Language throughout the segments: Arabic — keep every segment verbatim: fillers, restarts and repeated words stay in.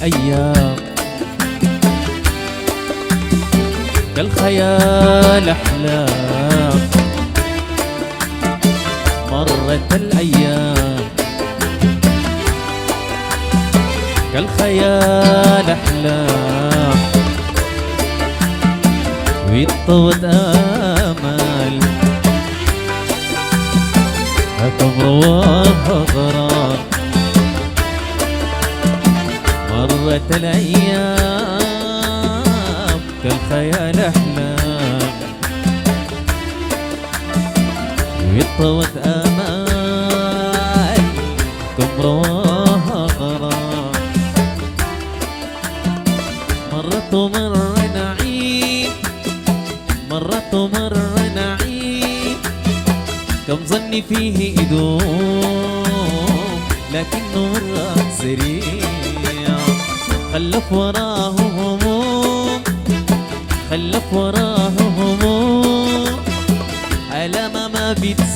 الأيام كالخيال أحلام، مرت الأيام كالخيال أحلام، ويطوت آمال أتمرواها غرام، مرت الأيام كالخيال أحلام، ويطوت آمال أتمرواها غرام، مرت ومر نعيم، مرت ومر نعيم، كم ظني فيه يدوم لكنه مرة سريع، خلف وراه هموم، خلف وراه هموم، ألامة ما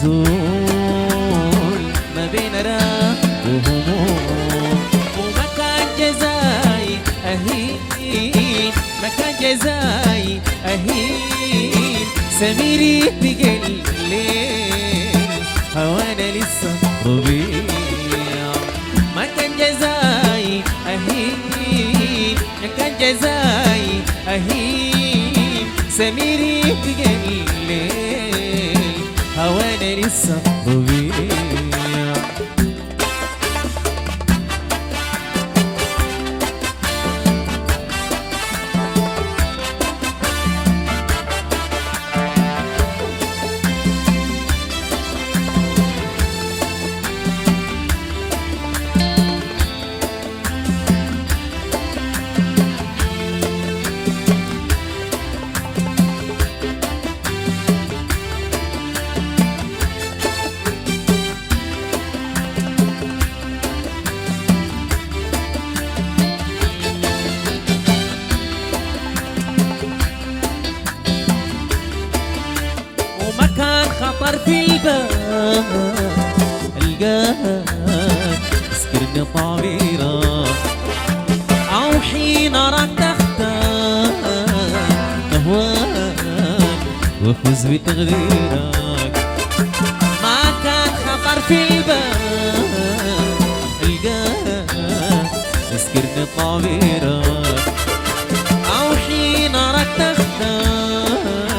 بتزول ما بين راه وهموم، ومكان جزاي أهين، مكان جزاي أهين، سميري بقى الليل هوانا لسه ربيع، مكان جزاي أهين، مكان جزاي أهين، سميري بقى الليل هوانا لسه ربيع. مكان خطر في الباب القاك اسكرني طابيرة، أو حين أراك تختار أهواك وفوز بتغييرك، ما كان خطر في الباب القاك اسكرني طابيرك، أو حين أراك تختار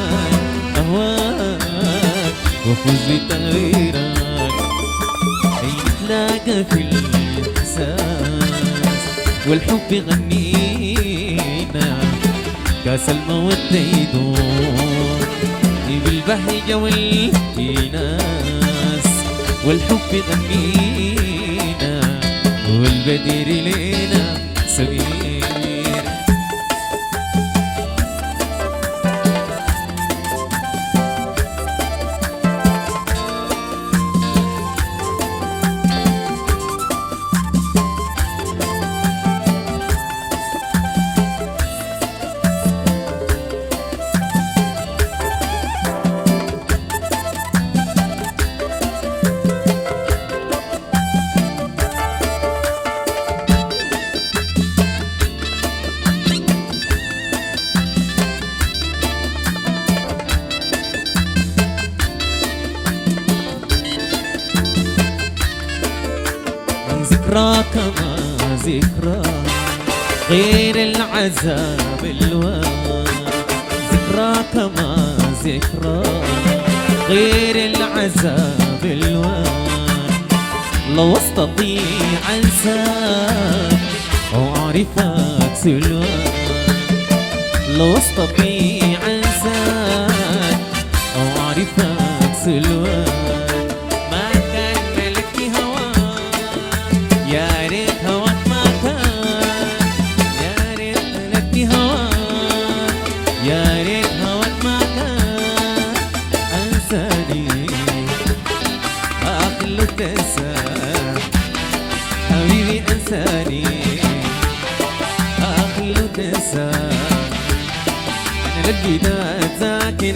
أهواك وفوز بتغييرك، نتلاقى في الإحساس والحب غنينا، كاس المودة يدور بالبهجة والإيناس، والحب غنينا والبدير لينا سمير. ذكراك ما ذكرى غير العذاب الوان، ذكراك ما ذكرى غير العذاب الوان، لو استطيع انساك او اعرفك سلوان، لو استطيع انساك او اعرفك سلوان، يا ريت هواك ما كان، يا ريت ملكني هواك، يا ريت هواك ما كان، انساني اخلو تنسى حبيبي، انساني اخلو تنسى، انا للبداية ذاكر،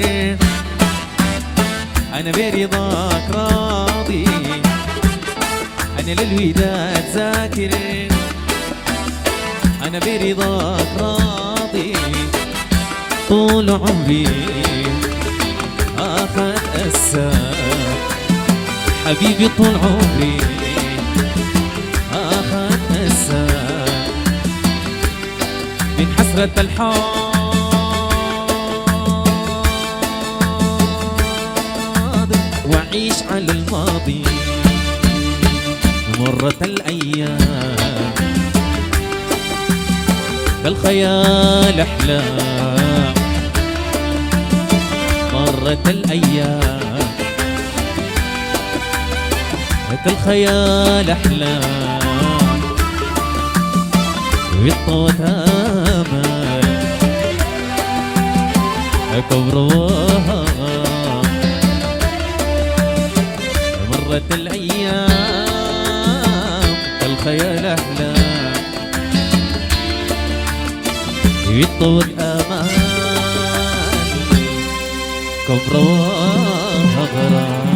انا برضاك راضي، أنا للوداد ذاكر، أنا أنا برضاك راضي طول عمري آخذ أساك حبيبي طول عمري آخذ أساك من حسرة الحاضر وأعيش على الماضي مرت الأيام كالخيال أحلام مرت الأيام كالخيال أحلام وطوت آمال كبرها مرت الأيام كالخيال أحلام وطوت آمال كبرها غرام